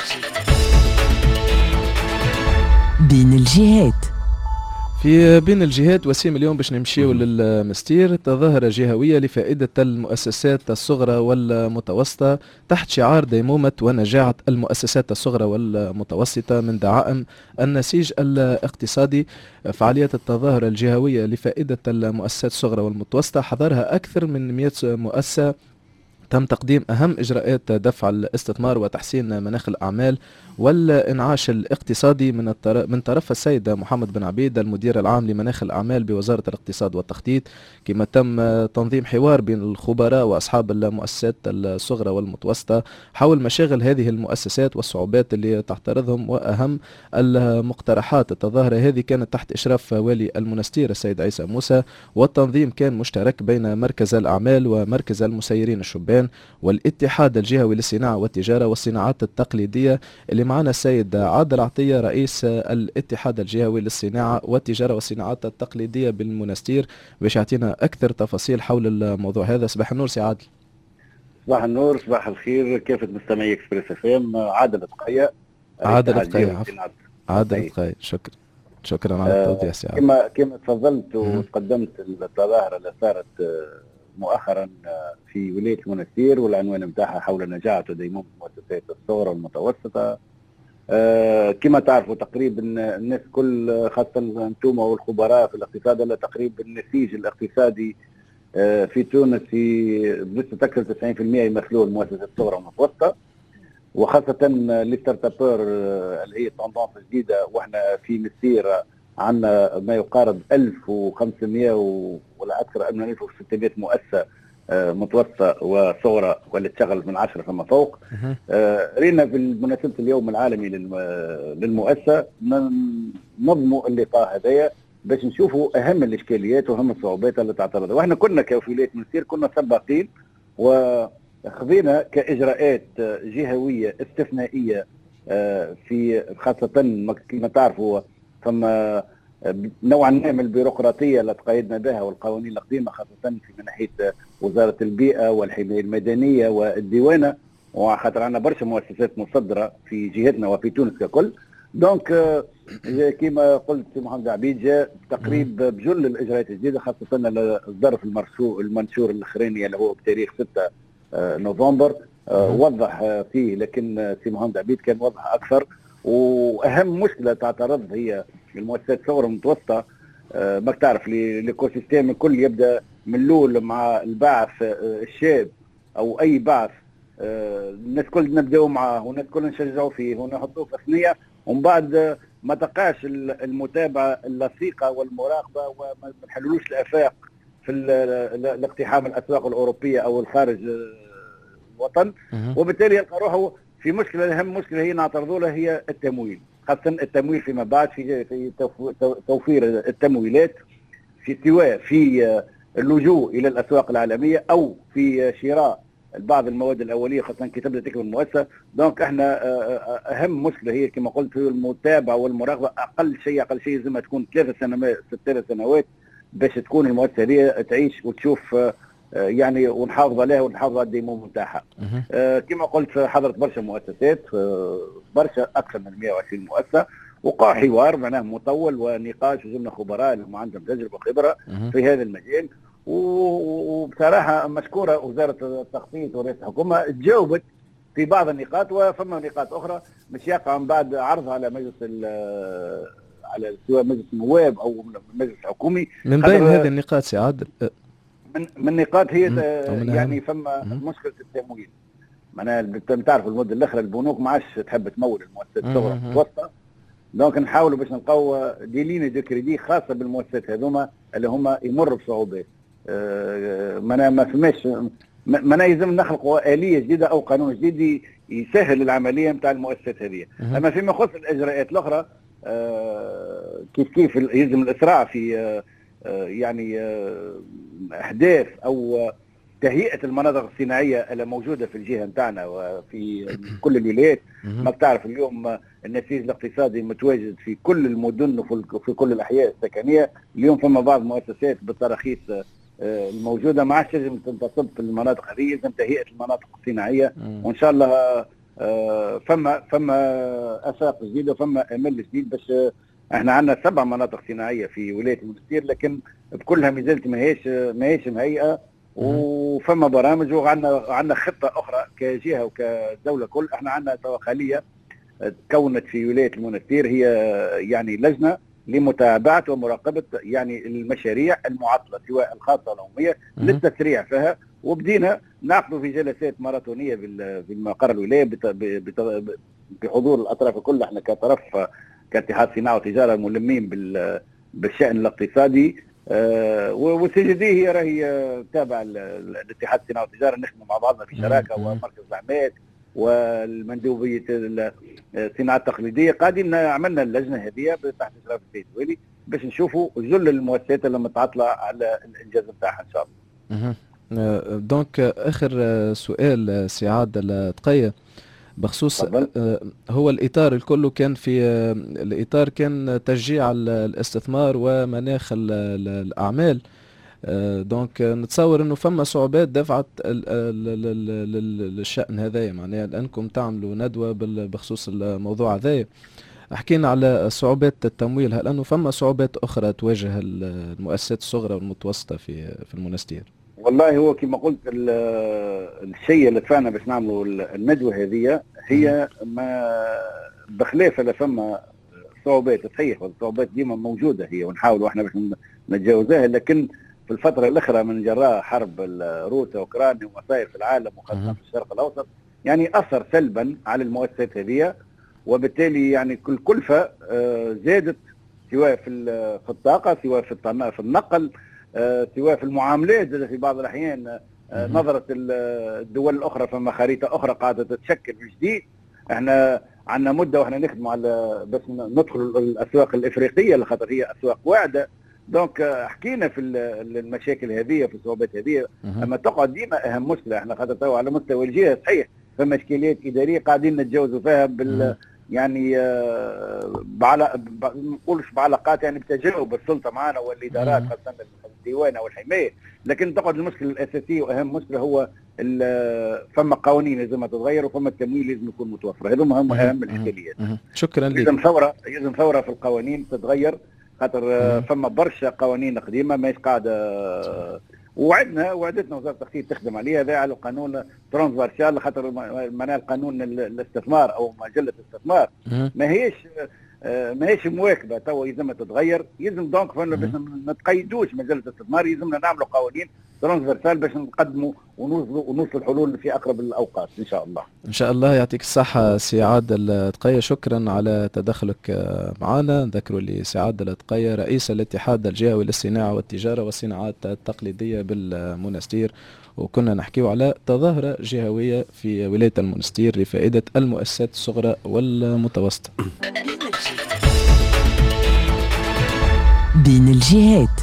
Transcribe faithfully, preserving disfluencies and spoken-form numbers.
بين الجهات. في بين الجهات وسيم اليوم باش نمشيو للمستير، تظاهرة جهوية لفائدة المؤسسات الصغرى والمتوسطة تحت شعار ديمومة ونجاعة المؤسسات الصغرى والمتوسطة من دعائم النسيج الاقتصادي. فعالية التظاهرة الجهوية لفائدة المؤسسات الصغرى والمتوسطة حضرها أكثر من مئة مؤسسة، تم تقديم أهم إجراءات دفع الاستثمار وتحسين مناخ الأعمال والإنعاش الاقتصادي من من طرف السيد محمد بن عبيد المدير العام لمناخ الأعمال بوزارة الاقتصاد والتخطيط. كما تم تنظيم حوار بين الخبراء وأصحاب المؤسسات الصغرى والمتوسطة حول مشاغل هذه المؤسسات والصعوبات اللي تعترضهم وأهم المقترحات. التظاهرة هذه كانت تحت إشراف والي المنستير السيد عيسى موسى، والتنظيم كان مشترك بين مركز الأعمال ومركز المسيرين الشبان والاتحاد الجهوي للصناعة والتجارة والصناعات التقليدية. اللي معنا السيد عادل عطية رئيس الاتحاد الجهوي للصناعة والتجارة والصناعات التقليدية بالمنستير باش يعطينا أكثر تفاصيل حول الموضوع هذا. صباح النور سي عادل. صباح النور، صباح الخير، كافة مستمعي اكسبريس اف ام. عادل دقية عادل دقية عفوا عادل دقية شكرا شكرا على التوضيح سي عادل. كما كما تفضلت وتقدمت التظاهرة اللي صارت مؤخرا في ولاية المنستير والعنوان نتاعها حول نجاعة وديمومة المؤسسات الصغرى والمتوسطة. أه كما تعرفوا تقريبا الناس كل خاصة انتم والخبراء في الاقتصاد اللي تقريبا النسيج الاقتصادي أه في تونس بنسبة أكثر تسعين بالمئة يمثلوه المؤسسات الصغرى والمتوسطة، وخاصة الستارت ابر اللي هي تندونس جديدة. واحنا في مسيرة عندنا ما يقارب ألف وخمسمئة ولا أكثر من ألف وستمئة مؤسسة متوسطة وصغرى واللي تشغل من عشرة فما فوق. آه رينا في مناسبة اليوم العالمي للمؤسسة نظموا اللقاء هذايا باش نشوفوا أهم الإشكاليات وأهم الصعوبات اللي تعترض. وإحنا كنا كولاية المنستير كنا سباقين وخذينا كإجراءات جهوية استثنائية آه في خاصة كما تعرفوا فما نوعا ما من البيروقراطيه اللي تقيدنا بها والقوانين القديمه خاصه في ناحيه وزاره البيئه والحمايه المدنيه والديوانه، وخاطر عندنا برشا مؤسسات مصدره في جهتنا وفي تونس ككل. دونك كما قلت محمد عبيد جاء تقريب بجل الاجراءات الجديده، خاصه الظرف المرسو المنشور الاخراني اللي هو بتاريخ ستة نوفمبر وضح فيه، لكن سي محمد عبيد كان وضح اكثر. واهم مشكله تعترض هي المؤسسات الصغرى والمتوسطه. آه ما تعرف الايكو سيستيم الكل يبدا من الاول مع البعث آه الشاب او اي بعث، آه الناس كل نبداو معاه والناس كل نشجعوا فيه ونحطوه في ثنيه، ومن بعد آه ما تقاش المتابعه اللصيقه والمراقبه وما نحلولوش الافاق في الاقتحام الاسواق الاوروبيه او الخارج الوطن، وبالتالي يلقى روحه في مشكله. اهم مشكله هي نعترضوا لها هي التمويل، خاصه التمويل فيما بعد في في توفير التمويلات في سواء في اللجوء الى الاسواق العالميه او في شراء بعض المواد الاوليه خاصه كي تبدا تكبر المؤسسه. دونك احنا اهم مشكله هي كما قلت هي المتابعه والمراقبه. اقل شيء اقل شيء لازم تكون ثلاث سنوات ست سنوات باش تكون المؤسسه هي تعيش وتشوف يعني ونحافظ عليها ونحافظ على الديموم نتاعها. آه كما قلت حضرت برشا مؤسسات، آه برشا اكثر من مئة وعشرين مؤسسه، وقع حوار معناه مطول ونقاش وجبنا خبراء اللي عندهم تجربه وخبره في هذا المجال. وبصراحه مشكوره وزاره التخطيط ورئاسه الحكومه تجاوبت في بعض النقاط، وفما نقاط اخرى مش يقع من بعد عرضها على مجلس على سواء مجلس النواب او مجلس الحكومي. من بين هذه النقاط سي عادل من من نقاط هي يعني فما مشكله التمويل. معناها تعرف المده الاخرى البنوك ما عادش تحب تمول المؤسسات الصغرى والمتوسطه، دونك نحاولوا باش نلقاو دي ليني دو كريدي خاصه بالمؤسسات هذوما اللي هما يمروا بصعوبات. أه معناها ما فماش معناها يلزم نخلقوا اليه جديده او قانون جديد يسهل العمليه نتاع المؤسسات هذه. اما فيما يخص الاجراءات الاخرى أه كيف كيف يلزم الاسراع في أه يعني احداث او تهيئه المناطق الصناعيه اللي موجوده في الجهه نتاعنا وفي كل الولايات. ما بتعرف اليوم النسيج الاقتصادي متواجد في كل المدن وفي كل الاحياء السكنيه. اليوم فما بعض المؤسسات بالتراخيص الموجوده ما عادش لازم تنتصب في المناطق هذه، لازم تهيئه المناطق الصناعيه، وان شاء الله آه فما فما افاق جديده وفما امل جديد. باش احنا عندنا سبع مناطق صناعيه في ولايه المنستير، لكن بكلها ما زالت ماهيش ماهيش مهيئه، وفما برامج وعندنا عندنا خطه اخرى كجهه وكدوله كل. احنا عندنا خليه تكونت في ولايه المنستير، هي يعني لجنه لمتابعه ومراقبه يعني المشاريع المعطله سواء الخاصه او العموميه للتسريع فيها. وبدينا نعقد في جلسات ماراثونيه في المقر الولايه بحضور الاطراف الكل. احنا كطرف كاتحاد صناعه وتجاره ملمين بالشان الاقتصادي، أه والسي جي دي هي راهي تابعه الاتحاد الصناعه والتجاره، نخدموا مع بعضنا في شراكه ومركز الاعمال والمندوبيه الصناعه التقليديه. قاعدين عملنا اللجنه هذه تحت اشراف السيد الوالي باش نشوفوا جل المؤسسات اللي متعطله على الانجاز نتاعها ان شاء الله. دونك اخر سؤال سي عادل التقيه بخصوص هو الاطار الكل كان في الاطار كان تشجيع الاستثمار ومناخ الاعمال. دونك نتصور انه فما صعوبات دفعت للشأن هذايا، معناها لانكم تعملوا ندوه بخصوص الموضوع هذايا. حكينا على صعوبات التمويل، هل انه فما صعوبات اخرى تواجه المؤسسات الصغرى والمتوسطه في في المنستير؟ والله هو كما قلت الشيء اللي دفعنا باش نعملوا الندوه هذه هي ما بخلاف فما صعوبات صحيح، والصعوبات ديما موجوده هي ونحاولوا احنا باش نتجاوزها، لكن في الفتره الاخرى من جراء حرب روسيا واوكرانيا ومصايب في العالم وخاصه في الشرق الاوسط يعني اثر سلبا على المؤسسات هذه، وبالتالي يعني كل كلفه زادت سواء في في الطاقه سواء في في النقل سواء في المعاملات في بعض الاحيان. نظرت الدول الاخرى فما خريطه اخرى قاعده تتشكل من جديد. احنا عندنا مده واحنا نخدموا على بس ندخل الاسواق الافريقيه لخاطر هي اسواق واعده. دونك حكينا في المشاكل هذه في الصعوبات هذه، اما تقعد ديما اهم مشكله احنا خاطر تو على مستوى الجهه صحيح فما اشكاليات اداريه قاعدين نتجاوزوا فيها بال يعني بعلى ما نقولش بعلاقات يعني بتجاوب السلطه معنا والادارات خاصه الديوان او الحمايه، لكن تقعد المشكله الاساسيه واهم مشكله هو فما قوانين لازم تتغير وفما التمويل لازم يكون متوفر. هذوما هم اهم الاشكاليات. شكرا لك. لازم ثوره لازم ثوره في القوانين تتغير خاطر فما برشا قوانين قديمه ماهيش قاعده، وعدنا وعدتنا وزاره التخطيط تخدم عليها. هذا على قانون ترانسفيرسال خاطر معناه قانون الاستثمار او مجله الاستثمار ماهيش ماهيش مواكبه تو لازم تتغير. لازم دونك فانا باش ما نتقيدوش مجله الاستثمار، لازمنا نعملوا قوانين ترانسفيرسال باش نقدموا ونوصلوا ونوصلوا الحلول في اقرب الاوقات ان شاء الله. ان شاء الله. يعطيك الصحه سي عادل التقيه، شكرا على تدخلك معنا. نذكروا لي سي عادل التقيه رئيس الاتحاد الجهوي للصناعه والتجاره والصناعات التقليديه بالمنستير، وكنا نحكيو على تظاهره جهويه في ولايه المنستير لفائده المؤسسات الصغرى والمتوسطه. بين الجهات.